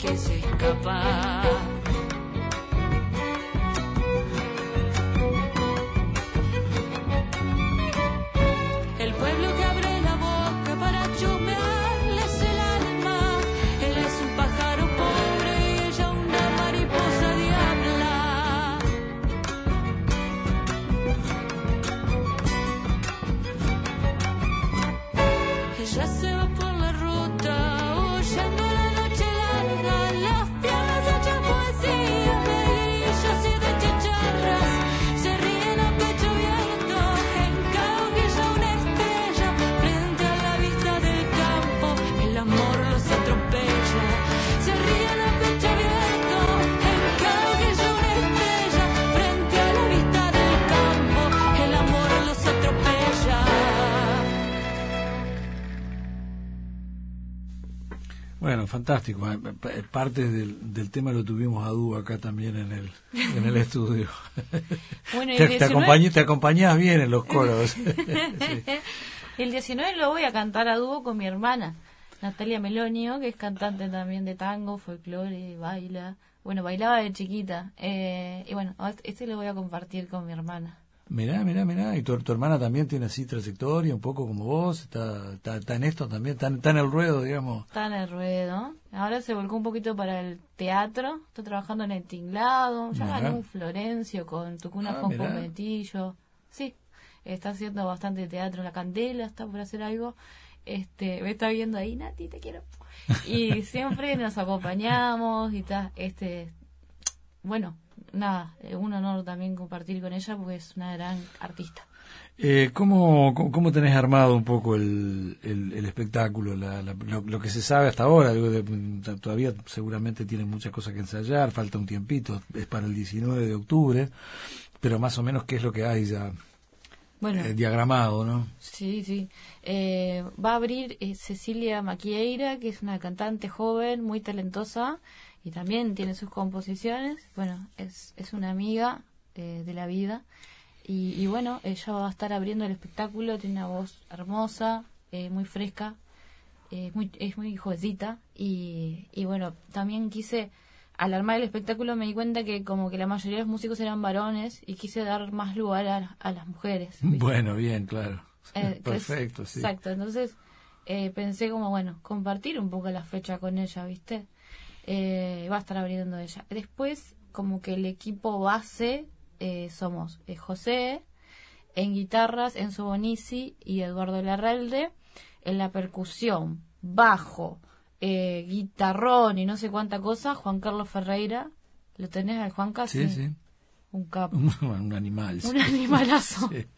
que se escapa. El pueblo que abre la boca para chusmearles el alma. Él es un pájaro pobre y ella una mariposa diabla. Ella se va por la ruta, huyendo la noche larga, las pianas hechas poesía, de grillos y de chicharras, se ríen a pecho abierto, en Cauquilla una estrella, frente a la vista del campo, el amor los atropella, se ríen a pecho abierto, en Cauquilla una estrella, frente a la vista del campo, el amor los atropella. Bueno, fantástico. Parte del tema lo tuvimos a dúo acá también en el estudio. Bueno, y te acompañás bien en los coros. Sí. El 19 lo voy a cantar a dúo con mi hermana, Natalia Melonio, que es cantante también de tango, folclore, baila. Bueno, bailaba de chiquita. Y bueno, este lo voy a compartir con mi hermana. Mirá. Y tu hermana también tiene así trayectoria, un poco como vos. Está en esto también, está en el ruedo, digamos. Está en el ruedo. Ahora se volcó un poquito para el teatro. Está trabajando en El Tinglado. Ya ganó un Florencio con Tucuna con Metillo. Sí, está haciendo bastante teatro. La Candela está por hacer algo. Me está viendo ahí, Nati, te quiero. Y siempre nos acompañamos y está. Bueno, nada, un honor también compartir con ella porque es una gran artista. ¿Cómo tenés armado un poco el espectáculo, lo que se sabe hasta ahora? Todavía seguramente tienen muchas cosas que ensayar, falta un tiempito, es para el 19 de octubre, pero más o menos qué es lo que hay ya diagramado, ¿no? Sí. Va a abrir Cecilia Maquieira, que es una cantante joven, muy talentosa, y también tiene sus composiciones. Bueno, es una amiga de la vida. Y bueno, ella va a estar abriendo el espectáculo, tiene una voz hermosa, muy fresca, es muy jovencita. Y bueno, también quise, al armar el espectáculo me di cuenta que como que la mayoría de los músicos eran varones y quise dar más lugar a las mujeres, ¿viste? Bueno, bien, claro. Perfecto, sí. Exacto, entonces pensé como, bueno, compartir un poco la fecha con ella, ¿viste? Va a estar abriendo ella. Después, como que el equipo base somos José, en guitarras, Enzo Bonizzi y Eduardo Larralde, en la percusión, bajo, guitarrón y no sé cuánta cosa, Juan Carlos Ferreira. ¿Lo tenés al Juanca? Sí. Un capo. Un animal. Un animalazo. Sí.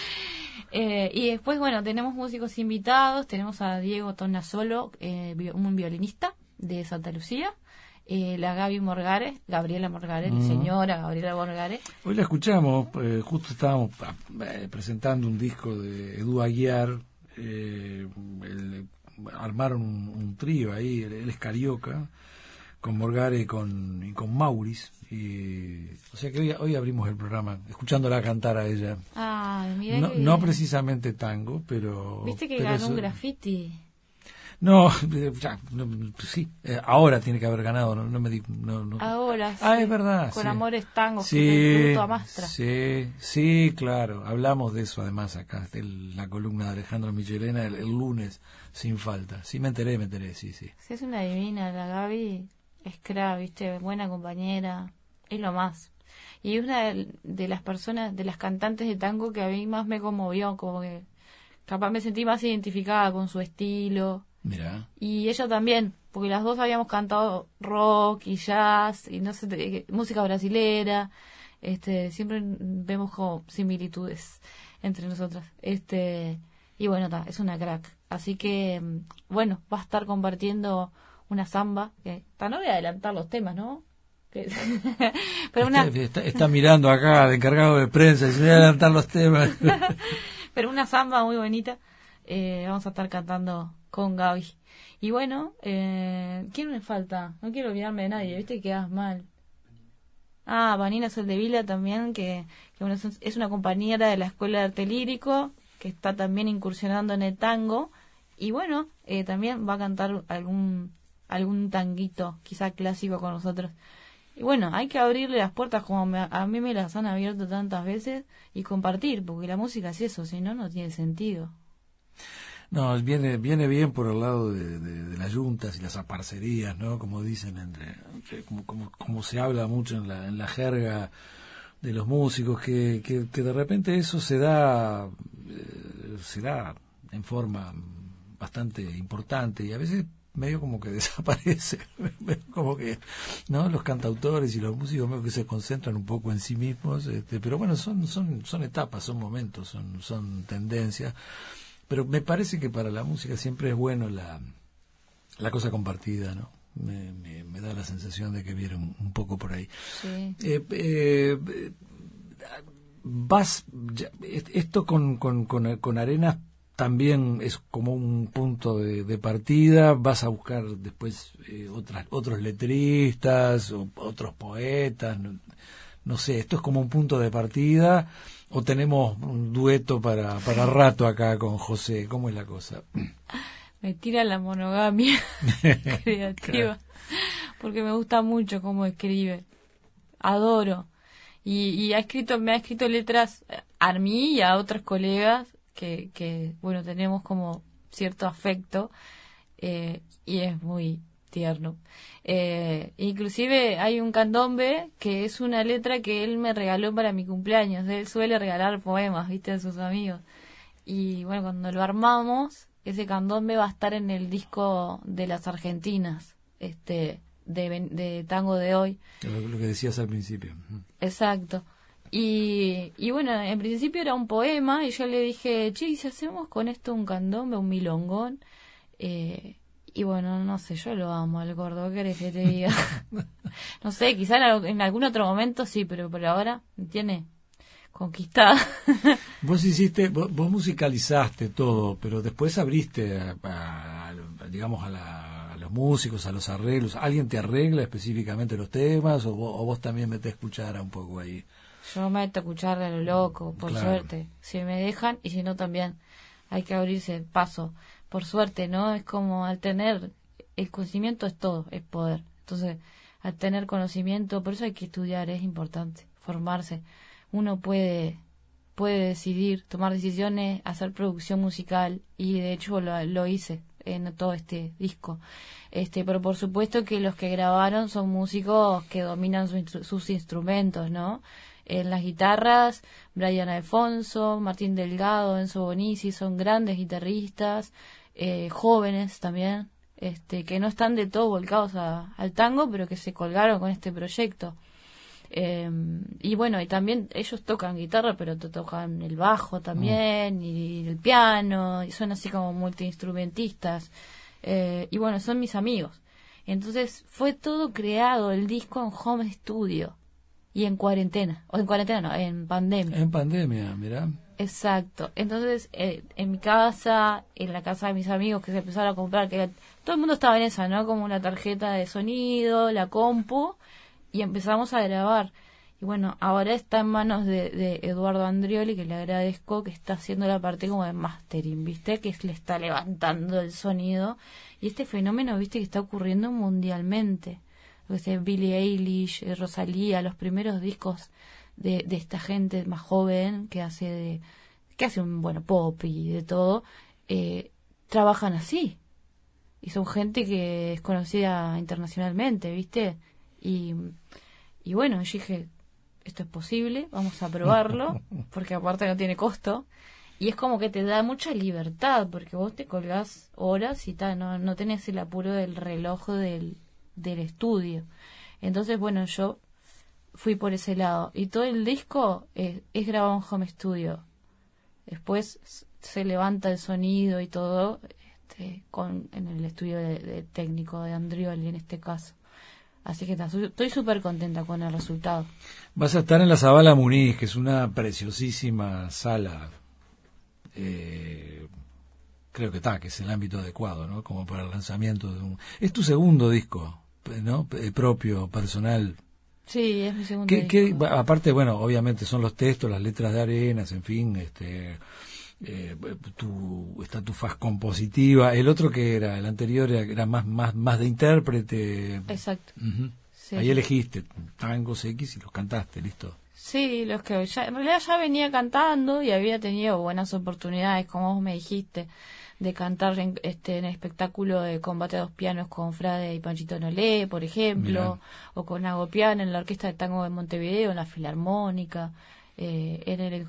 Y después, bueno, tenemos músicos invitados, tenemos a Diego Tonasolo, un violinista de Santa Lucía, la Gabriela Morgares, señora Gabriela Morgares. Hoy la escuchamos, justo estábamos presentando un disco de Edu Aguiar, armaron un trío ahí, él es carioca, con Morgare y con Maurice, o sea que hoy abrimos el programa escuchándola cantar a ella. No precisamente tango, pero... ¿Viste que ganó un graffiti? No, sí, ahora tiene que haber ganado, no. Ahora, sí. Es verdad. Con sí. Amores Tangos, sí, que es Fruto Amastra. Sí, claro, hablamos de eso además acá, en la columna de Alejandro Michelena el lunes, sin falta. Sí, me enteré, sí. Sí, es una divina, la Gaby es cra, viste, buena compañera, es lo más. Y es una de las personas, de las cantantes de tango que a mí más me conmovió, como que capaz me sentí más identificada con su estilo. Mirá. Y ella también, porque las dos habíamos cantado rock y jazz y no sé, música brasilera. Siempre vemos como similitudes entre nosotras. Y bueno, es una crack. Así que, bueno, va a estar compartiendo una samba. No voy a adelantar los temas, ¿no? Pero está mirando acá al encargado de prensa y se voy a adelantar los temas. Pero una samba muy bonita. Vamos a estar cantando con Gaby. Y bueno, ¿quién me falta? No quiero olvidarme de nadie, ¿viste? Que quedas mal. Vanina Soldevila también, que bueno, es una compañera de la Escuela de Arte Lírico, que está también incursionando en el tango. Y bueno, también va a cantar algún tanguito, quizá clásico con nosotros. Y bueno, hay que abrirle las puertas como a mí me las han abierto tantas veces y compartir, porque la música es eso, si no, no tiene sentido. No, viene bien por el lado de las yuntas y las aparcerías, ¿no? Como dicen, como se habla mucho en la jerga de los músicos, que de repente eso se da en forma bastante importante y a veces medio como que desaparece, como que, ¿no? Los cantautores y los músicos medio que se concentran un poco en sí mismos, pero bueno, son etapas, son momentos, son tendencias, pero me parece que para la música siempre es bueno la cosa compartida, ¿no? Me da la sensación de que viene un poco por ahí. Sí. Esto con Arenas también es como un punto de partida. Vas a buscar después otros letristas o otros poetas, no sé, esto es como un punto de partida o tenemos un dueto para rato acá con José. ¿Cómo es la cosa? Me tira la monogamia creativa, Claro. porque me gusta mucho cómo escribe, adoro. Y me ha escrito letras a mí y a otros colegas que bueno, tenemos como cierto afecto, y es muy tierno. Inclusive hay un candombe que es una letra que él me regaló para mi cumpleaños. Él suele regalar poemas, viste, a sus amigos. Y bueno, cuando lo armamos, ese candombe va a estar en el disco de las Argentinas, de Tango de Hoy. Lo que decías al principio. Exacto. Y bueno, en principio era un poema y yo le dije, che, ¿y si hacemos con esto un candombe, un milongón? Y bueno, no sé, yo lo amo al gordo, ¿qué querés que te diga? No sé, quizá en algún otro momento sí, pero por ahora me tiene conquistada. Vos musicalizaste todo, pero después abriste digamos a los músicos, a los arreglos. ¿Alguien te arregla específicamente los temas o vos también metés cuchara un poco ahí? Yo meto a escuchar a lo loco, por Claro. suerte. Si me dejan y si no también hay que abrirse paso. Por suerte, ¿no? Es como al tener el conocimiento es todo, es poder. Entonces, al tener conocimiento, por eso hay que estudiar, es importante, formarse. Uno puede decidir, tomar decisiones, hacer producción musical y de hecho lo hice en todo este disco. Pero por supuesto que los que grabaron son músicos que dominan sus instrumentos, ¿no? En las guitarras, Brian Alfonso, Martín Delgado, Enzo Bonizzi, son grandes guitarristas, jóvenes también, que no están de todo volcados al tango, pero que se colgaron con este proyecto. Y bueno, y también ellos tocan guitarra, pero tocan el bajo también, y el piano, y son así como multiinstrumentistas. Y bueno, son mis amigos. Entonces fue todo creado, el disco en home studio. Y en cuarentena, o en cuarentena no, en pandemia. En pandemia, mirá. Exacto. Entonces, en mi casa, en la casa de mis amigos que se empezaron a comprar, que todo el mundo estaba en esa, ¿no? Como una tarjeta de sonido, la compu, y empezamos a grabar. Y bueno, ahora está en manos de Eduardo Andrioli, que le agradezco, que está haciendo la parte como de mastering, ¿viste? Que le está levantando el sonido. Y este fenómeno, ¿viste? Que está ocurriendo mundialmente. Billie Eilish, Rosalía, los primeros discos de esta gente más joven que hace un pop y de todo, trabajan así y son gente que es conocida internacionalmente, ¿viste? Y bueno, yo dije, esto es posible, vamos a probarlo, porque aparte no tiene costo. Y es como que te da mucha libertad, porque vos te colgás horas y no tenés el apuro del reloj del estudio. Entonces, bueno, yo fui por ese lado. Y todo el disco es grabado en home studio. Después se levanta el sonido y todo en el estudio de técnico de Andrioli en este caso. Así que estoy súper contenta con el resultado. Vas a estar en la Zabala Muniz, que es una preciosísima sala. Creo que es el ámbito adecuado, ¿no? Como para el lanzamiento de es tu segundo disco, ¿no? Propio, personal. Sí, es mi segundo disco. Aparte, bueno, obviamente son los textos, las letras de Arenas, en fin, tu faz compositiva. El otro que era, el anterior era más de intérprete. Exacto. Uh-huh. Sí. Ahí elegiste tangos X y los cantaste, listo. Sí, los que en realidad ya venía cantando y había tenido buenas oportunidades, como vos me dijiste, de cantar en el espectáculo de Combate a dos pianos con Frade y Panchito Nolé, por ejemplo. Mirá. O con Agopián en la Orquesta de Tango de Montevideo, en la Filarmónica, en el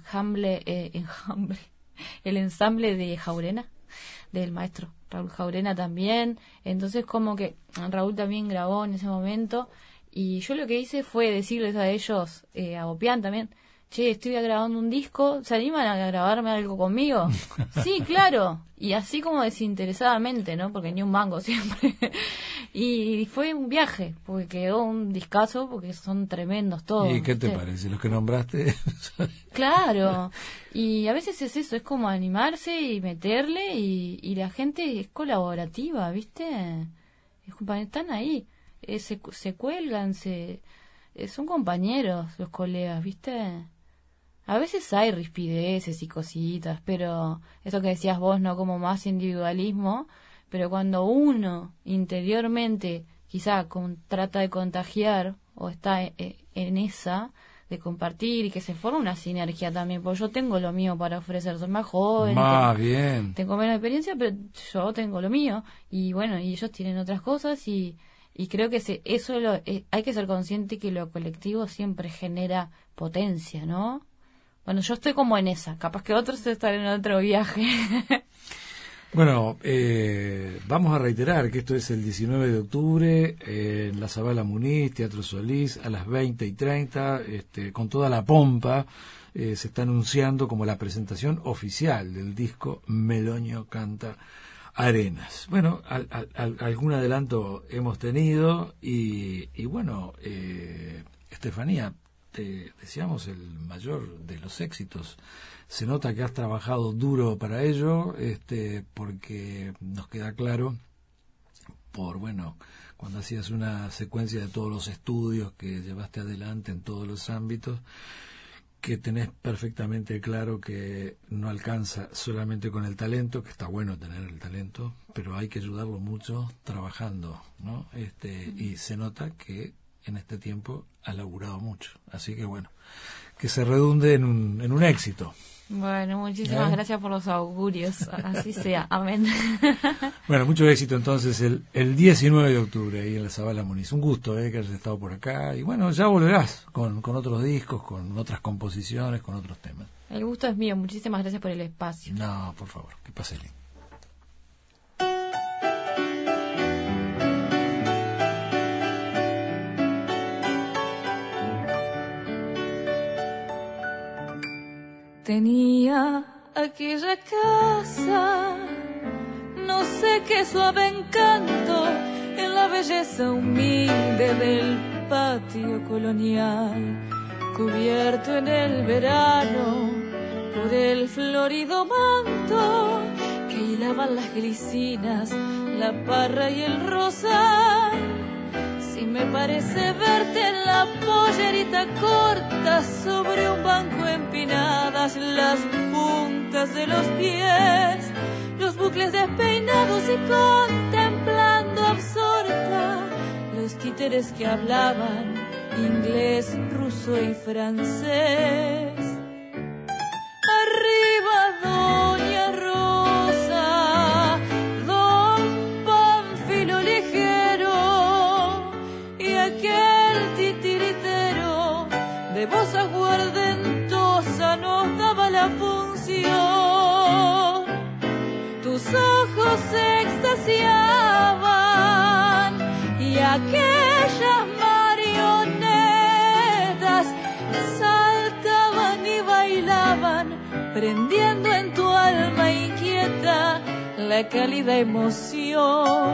el ensamble de Jaurena, del maestro Raúl Jaurena también. Entonces como que Raúl también grabó en ese momento, y yo lo que hice fue decirles a ellos, a Agopián también: che, estoy grabando un disco, ¿se animan a grabarme algo conmigo? Sí, claro. Y así como desinteresadamente, ¿no? Porque ni un mango siempre. Y fue un viaje, porque quedó un discazo, porque son tremendos todos. ¿Y qué te parece? ¿Los que nombraste? Claro. Y a veces es eso, es como animarse y meterle, y la gente es colaborativa, ¿viste? Están ahí, se cuelgan, son compañeros los colegas, ¿viste? A veces hay rispideces y cositas, pero eso que decías vos, ¿no? Como más individualismo, pero cuando uno interiormente quizá trata de contagiar o está en esa de compartir, y que se forma una sinergia también, porque yo tengo lo mío para ofrecer, soy más joven, bien. Tengo menos experiencia, pero yo tengo lo mío, y bueno, y ellos tienen otras cosas, y creo que hay que ser consciente que lo colectivo siempre genera potencia, ¿no? Bueno, yo estoy como en esa, capaz que otros están en otro viaje. Bueno, vamos a reiterar que esto es el 19 de octubre en la Zabala Muniz, Teatro Solís, a las 20:30, con toda la pompa. Se está anunciando como la presentación oficial del disco Meloño Canta Arenas. Bueno, algún adelanto hemos tenido y bueno, Estefanía, te deseamos el mayor de los éxitos. Se nota que has trabajado duro para ello, porque nos queda claro, cuando hacías una secuencia de todos los estudios que llevaste adelante en todos los ámbitos, que tenés perfectamente claro que no alcanza solamente con el talento, que está bueno tener el talento, pero hay que ayudarlo mucho trabajando, ¿no? Y se nota que en este tiempo ha laburado mucho, así que bueno, que se redunde en un éxito. Bueno, muchísimas gracias por los augurios, así sea, amén. Bueno, mucho éxito entonces el 19 de octubre ahí en la Zabala Muniz. Un gusto que hayas estado por acá, y bueno, ya volverás con otros discos, con otras composiciones, con otros temas. El gusto es mío, muchísimas gracias por el espacio. No, por favor, que pase bien. Tenía aquella casa, no sé qué suave encanto, en la belleza humilde del patio colonial, cubierto en el verano por el florido manto que hilaban las glicinas, la parra y el rosal. Si me parece verte en la pollerita corta, sobre un banco empinadas las puntas de los pies, los bucles despeinados, y contemplando absorta los títeres que hablaban inglés, ruso y francés. Arriba Doña Rosa, Don Pánfilo ligero, y aquel titiritero de voz aguardentosa nos daba la función. Tus ojos se extasiaban y aquellas marionetas saltaban y bailaban, prendiendo en tu alma inquieta la cálida emoción.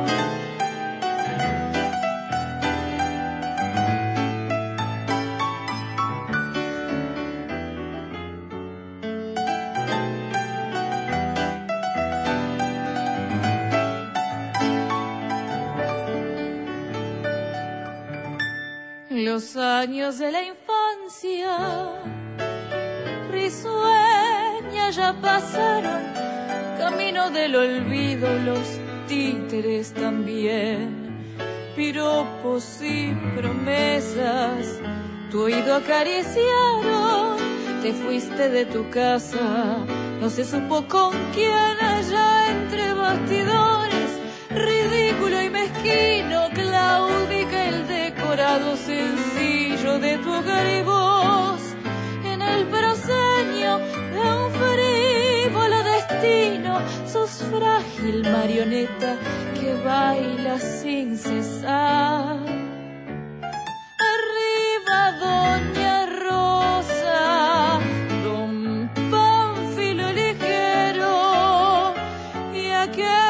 Los años de la infancia, risueña ahora ya pasaron, camino del olvido los títeres también. Piropos y promesas tu oído acariciaron, te fuiste de tu casa, no se supo con quién, allá entre bastidores, ridículo y mezquino, claudica el decorado sencillo de tu hogar y vos, en el proscenio de un frívolo destino, sos frágil marioneta que baila sin cesar. Arriba Doña Rosa, don Pánfilo ligero, y aquel